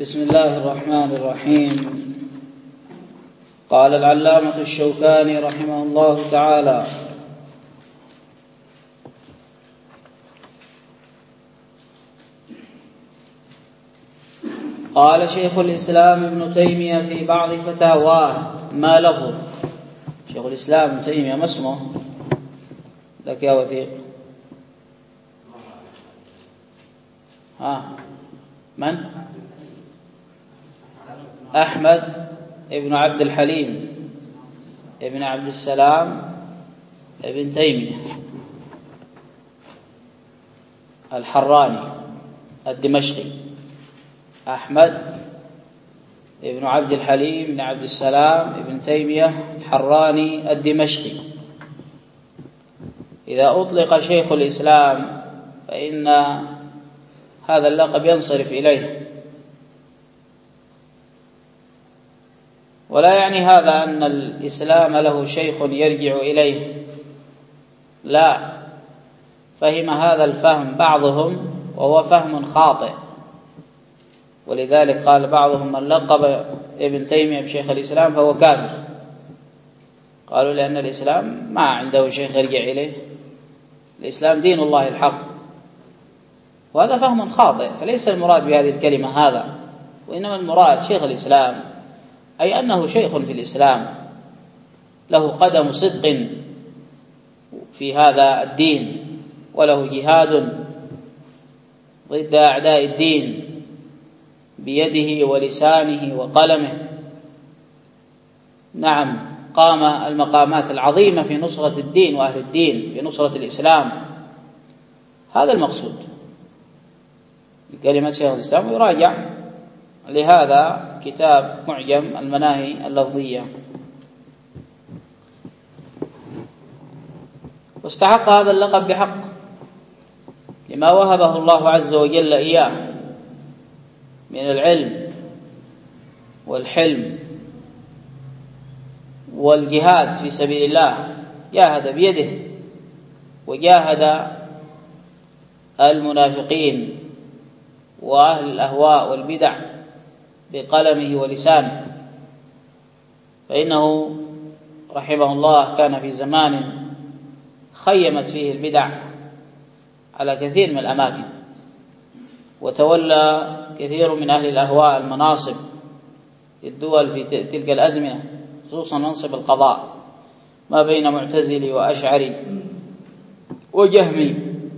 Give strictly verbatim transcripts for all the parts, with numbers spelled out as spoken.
بسم الله الرحمن الرحيم. قال العلامة الشوكاني رحمه الله تعالى: قال شيخ الإسلام ابن تيمية في بعض فتاواه: ما لفظ شيخ الإسلام ابن تيمية ما اسمه لك يا وثيق؟ ها من؟ أحمد ابن عبد الحليم ابن عبد السلام ابن تيمية الحراني الدمشقي. أحمد ابن عبد الحليم بن عبد السلام ابن تيمية الحراني الدمشقي. إذا أطلق شيخ الإسلام فإن هذا اللقب ينصرف إليه، ولا يعني هذا أن الإسلام له شيخ يرجع إليه، لا، فهم هذا الفهم بعضهم وهو فهم خاطئ، ولذلك قال بعضهم: من لقب ابن تيمية بشيخ الإسلام فهو كافر. قالوا لأن الإسلام ما عنده شيخ يرجع إليه، الإسلام دين الله الحق، وهذا فهم خاطئ. فليس المراد بهذه الكلمة هذا، وإنما المراد شيخ الإسلام أي أنه شيخ في الإسلام له قدم صدق في هذا الدين، وله جهاد ضد أعداء الدين بيده ولسانه وقلمه. نعم، قام المقامات العظيمة في نصرة الدين وأهل الدين، في نصرة الإسلام. هذا المقصود بكلمة شيخ الإسلام. ويراجع لهذا كتاب معجم المناهي اللفظية. واستحق هذا اللقب بحق لما وهبه الله عز وجل إياه من العلم والحلم والجهاد في سبيل الله. جاهد بيده وجاهد المنافقين وأهل الأهواء والبدع بقلمه ولسانه، فإنه رحمه الله كان في زمان خيمت فيه البدع على كثير من الأماكن، وتولى كثير من أهل الأهواء المناصب في الدول في تلك الأزمنة، خصوصا منصب القضاء ما بين معتزلي وأشعري وجهمي.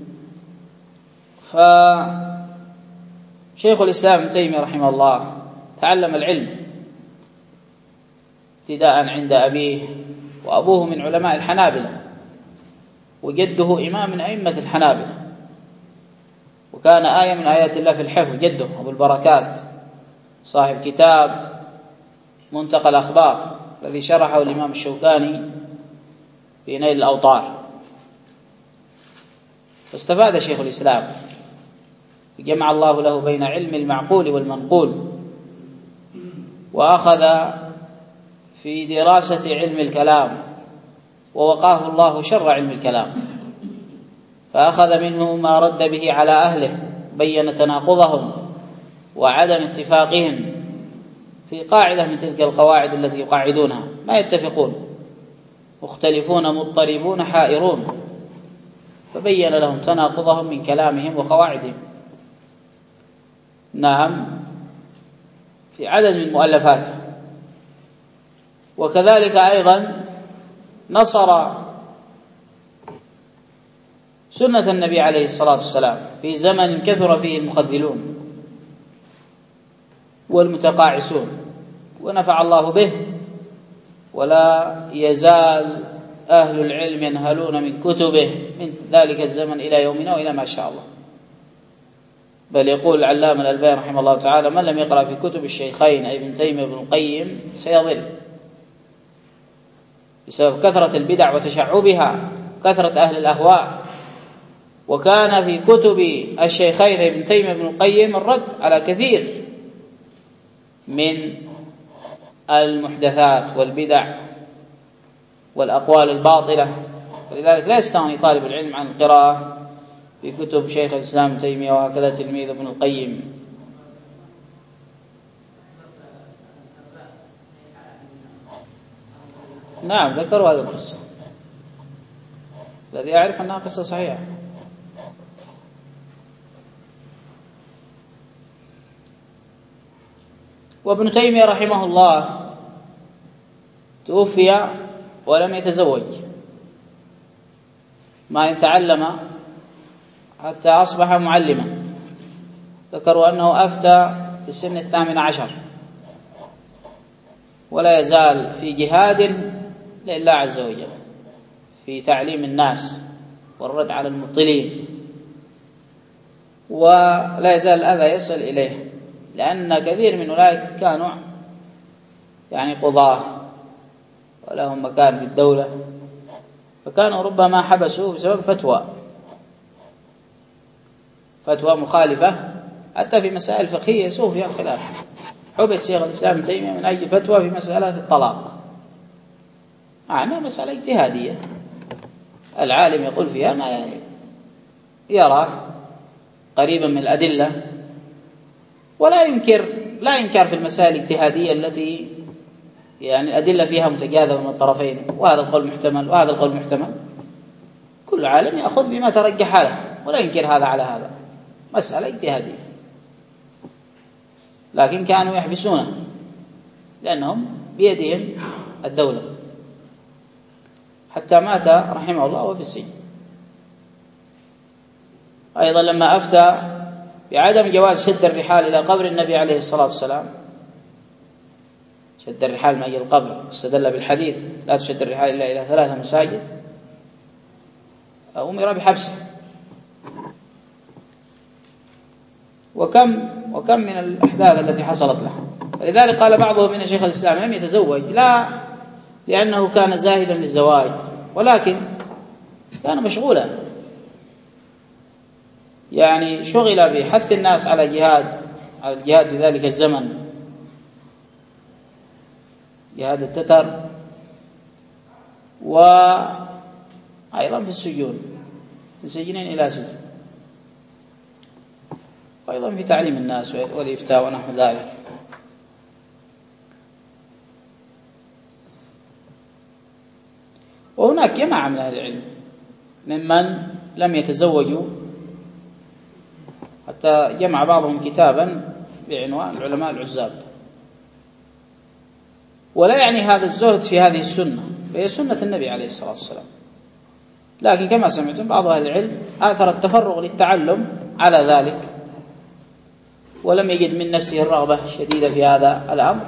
فشيخ الإسلام ابن تيمية رحمه الله تعلم العلم ابتداء عند أبيه، وأبوه من علماء الحنابلة، وجده إمام من أئمة الحنابلة، وكان آية من آيات الله في الحفظ. جده أبو البركات صاحب كتاب منتقى الأخبار الذي شرحه الإمام الشوكاني في نيل الأوطار. فاستفاد شيخ الإسلام، جمع الله له بين علم المعقول والمنقول، وأخذ في دراسة علم الكلام، ووقاه الله شر علم الكلام، فأخذ منه ما رد به على أهله، بين تناقضهم وعدم اتفاقهم في قاعدة من تلك القواعد التي يقاعدونها، ما يتفقون، مختلفون مضطربون حائرون، فبين لهم تناقضهم من كلامهم وقواعدهم. نعم، في عدد من مؤلفاته. وكذلك أيضا نصر سنة النبي عليه الصلاة والسلام في زمن كثر فيه المخذلون والمتقاعسون، ونفع الله به، ولا يزال أهل العلم ينهلون من كتبه من ذلك الزمن إلى يومنا وإلى ما شاء الله. بل يقول العلامة الألباني رحمه الله تعالى: من لم يقرأ في كتب الشيخين أي ابن تيمية وابن القيم سيضل، بسبب كثرة البدع وتشعبها، كثرة أهل الأهواء. وكان في كتب الشيخين ابن تيمية وابن القيم الرد على كثير من المحدثات والبدع والأقوال الباطلة. ولذلك لا يستغني طالب العلم عن القراءة في كتب شيخ الإسلام ابن تيمية، وهكذا تلميذ ابن القيم. نعم ذكروا هذه القصة، الذي أعرف أنها قصة صحيحة. وابن تيمية رحمه الله توفي ولم يتزوج، ما يتعلم حتى أصبح معلما. ذكروا أنه أفتى في سن الثامن عشر، ولا يزال في جهاد لله عز وجل في تعليم الناس والرد على المبطلين، ولا يزال الأذى يصل إليه، لأن كثير من أولئك كانوا يعني قضاة ولهم مكان في الدولة، فكانوا ربما حبسوه بسبب فتوى فتوى مخالفة حتى في مسائل فقهية يسوء فيها الخلاف. حبس شيخ الإسلام ابن تيمية من أجل فتوى في مسألة الطلاق، معناها مسألة اجتهادية، العالم يقول فيها ما يرى قريبا من الأدلة، ولا ينكر لا ينكر في المسائل الاجتهادية التي يعني الأدلة فيها متجاذبة من الطرفين، وهذا القول محتمل وهذا القول محتمل، كل عالم يأخذ بما ترجح له ولا ينكر هذا على هذا، مسألة اجتهادية. لكن كانوا يحبسونه لأنهم بيدهم الدولة، حتى مات رحمه الله وفي السجن. أيضا لما أفتى بعدم جواز شد الرحال إلى قبر النبي عليه الصلاة والسلام، شد الرحال من أجل القبر، استدل بالحديث لا تشد الرحال إلا إلى ثلاثة مساجد، أمر بحبسه. وكم وكم من الأحداث التي حصلت له. ولذلك قال بعضهم من شيخ الإسلام لم يتزوج لا لأنه كان زاهدا للزواج، ولكن كان مشغولا، يعني شغل بحث الناس على جهاد على الجهاد في ذلك الزمن، جهاد التتر، وأيضا في السجون، من سجنين إلى سجن، وأيضا في تعليم الناس والإفتاء ونحو ذلك. وهناك جماعة من أهل العلم ممن لم يتزوجوا، حتى جمع بعضهم كتابا بعنوان العلماء العزاب. ولا يعني هذا الزهد في هذه السنة، فهي سنة النبي عليه الصلاة والسلام، لكن كما سمعتم بعض أهل العلم آثر التفرغ للتعلم على ذلك، ولم يجد من نفسه الرغبة الشديدة في هذا الأمر.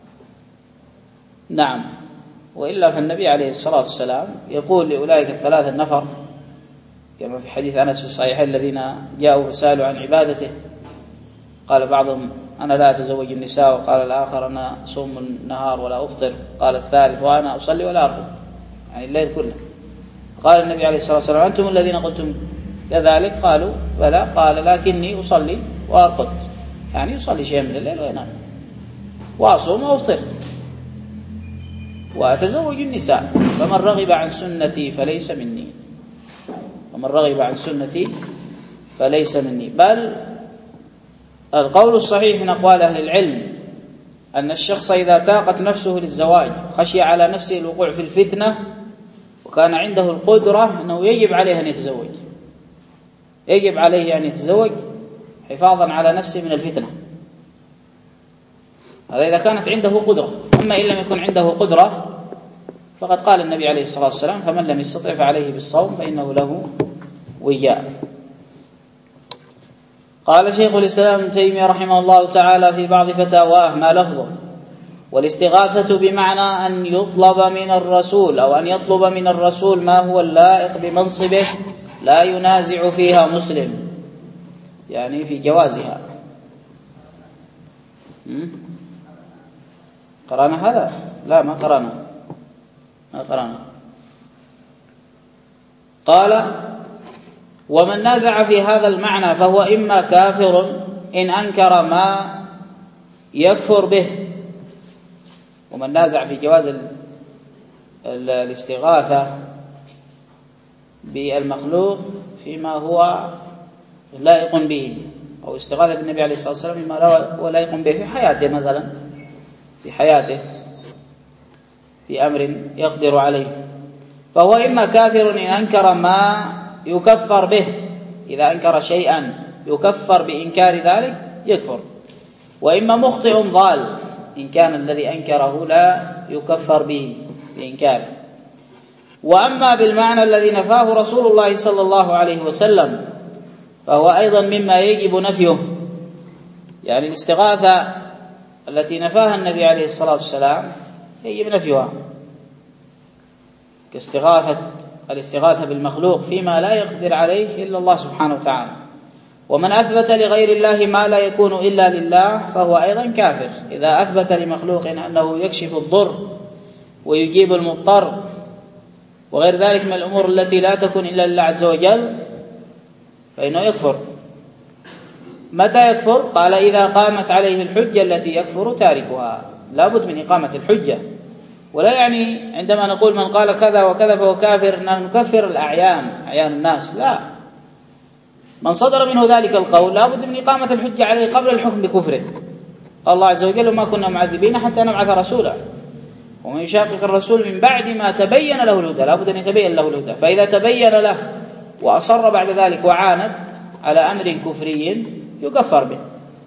نعم، وإلا فالنبي عليه الصلاة والسلام يقول لأولئك الثلاثة النفر كما في حديث أنس في الصحيحين الذين جاءوا فسألوا عن عبادته، قال بعضهم أنا لا أتزوج النساء، وقال الآخر أنا أصوم النهار ولا أفطر، قال الثالث وأنا أصلي ولا أرقد، يعني الليل كله. قال النبي عليه الصلاة والسلام أنتم الذين قلتم كذلك؟ قالوا بلى، قال لكني أصلي وأرقد، يعني يصلي شيئا من الليل وينام، وأصوم وأفطر وأتزوج النساء، فمن رغب عن سنتي فليس مني، ومن رغب عن سنتي فليس مني. بل القول الصحيح من أقوال أهل العلم أن الشخص إذا تاقت نفسه للزواج خشي على نفسه الوقوع في الفتنة وكان عنده القدرة أنه يجب عليه أن يتزوج، يجب عليه أن يتزوج حفاظا على نفسه من الفتنة. هذا إذا كانت عنده قدرة، أما إن لم يكن عنده قدرة فقد قال النبي عليه الصلاة والسلام فمن لم يستطع فعليه بالصوم فإنه له وجاء. قال شيخ الإسلام ابن تيمية رحمه الله تعالى في بعض فتاواه ما لفظه: والاستغاثة بمعنى أن يطلب من الرسول أو أن يطلب من الرسول ما هو اللائق بمنصبه لا ينازع فيها مسلم، يعني في جوازها. قرأنا هذا؟ لا ما قرأنا ما قرأنا. قال: ومن نازع في هذا المعنى فهو إما كافر إن أنكر ما يكفر به. ومن نازع في جواز الاستغاثة بالمخلوق فيما هو لائق به، أو استغاثة بالنبي عليه الصلاة والسلام فيما هو لائق به في حياته، مثلا في حياته في أمر يقدر عليه، فهو إما كافر إن أنكر ما يكفر به، إذا أنكر شيئا يكفر بإنكار ذلك يكفر، وإما مخطئ ضال إن كان الذي أنكره لا يكفر به بإنكاره. وأما بالمعنى الذي نفاه رسول الله صلى الله عليه وسلم فهو أيضا مما يجب نفيه، يعني الاستغاثة التي نفاها النبي عليه الصلاة والسلام يجب نفيها، كاستغاثة الاستغاثة بالمخلوق فيما لا يقدر عليه إلا الله سبحانه وتعالى. ومن أثبت لغير الله ما لا يكون إلا لله فهو أيضا كافر إذا أثبت لمخلوق أنه يكشف الضر ويجيب المضطر وغير ذلك من الأمور التي لا تكون إلا لله عز وجل فإنه يكفر. متى يكفر؟ قال إذا قامت عليه الحجة التي يكفر تاركها، لا بد من إقامة الحجة. ولا يعني عندما نقول من قال كذا وكذا فهو كافر أن نكفر الأعيان أعيان الناس، لا، من صدر منه ذلك القول لا بد من إقامة الحجة عليه قبل الحكم بكفره. الله عز وجل ما كنا معذبين حتى نبعث رسولا، ومن يشاقق الرسول من بعد ما تبين له الهدى، لا بد أن يتبين له الهدى، فإذا تبين له وأصر بعد ذلك وعاند على أمر كفري يكفر به.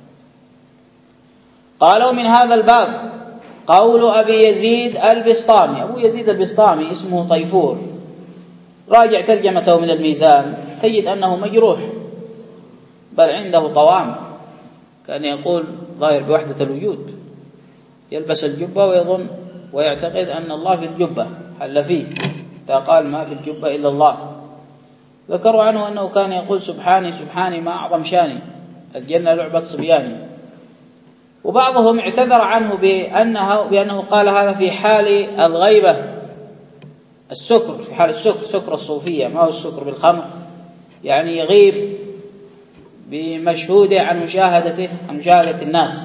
قالوا من هذا الباب قول أبي يزيد البسطامي. أبو يزيد البسطامي اسمه طيفور، راجع ترجمته من الميزان تجد أنه مجروح، بل عنده طوام، كان يقول ظاهر بوحدة الوجود، يلبس الجبة ويظن ويعتقد أن الله في الجبة حل فيه، قال ما في الجبة إلا الله. ذكروا عنه أنه كان يقول سبحاني سبحاني ما أعظم شاني، الجنة لعبة صبياني. وبعضهم اعتذر عنه بأنه, بأنه قال هذا في حال الغيبة، السكر، في حال السكر، سكر الصوفية، ما هو السكر بالخمر، يعني يغيب بمشهوده عن مشاهدته عن مشاهدة الناس،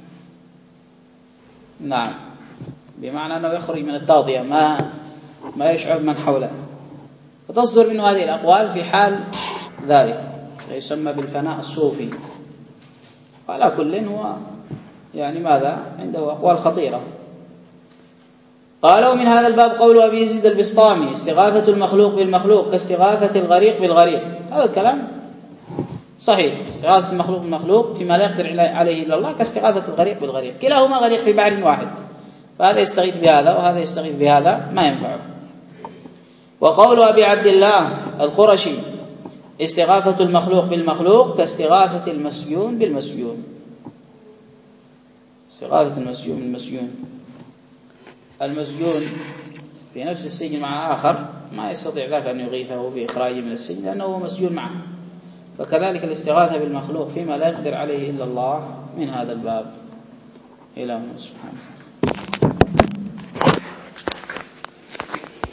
نعم، بمعنى أنه يخرج من التغطية ما ما يشعر من حوله، وتصدر منه هذه الأقوال في حال ذلك، يسمى بالفناء الصوفي. وعلى كل هو يعني ماذا عنده أقوال خطيرة. قالوا من هذا الباب قول أبي يزيد البسطامي استغاثة المخلوق بالمخلوق كاستغاثة الغريق بالغريق. هذا الكلام صحيح، استغاثة المخلوق بالمخلوق فيما لا يقدر عليه إلا الله كاستغاثة الغريق بالغريق، كلاهما غريق في بحر واحد، فهذا يستغيث بهذا وهذا يستغيث بهذا ما ينفعه. وقول أبي عبد الله القرشي استغاثة المخلوق بالمخلوق كاستغاثة المسجون بالمسجون. استغاثة المسجون بالمسجون، المسجون في نفس السجن مع آخر ما يستطيع ذاك أن يغيثه بإخراجه من السجن لأنه هو مسجون معه، فكذلك الاستغاثة بالمخلوق فيما لا يقدر عليه إلا الله من هذا الباب. إلهنا سبحانه.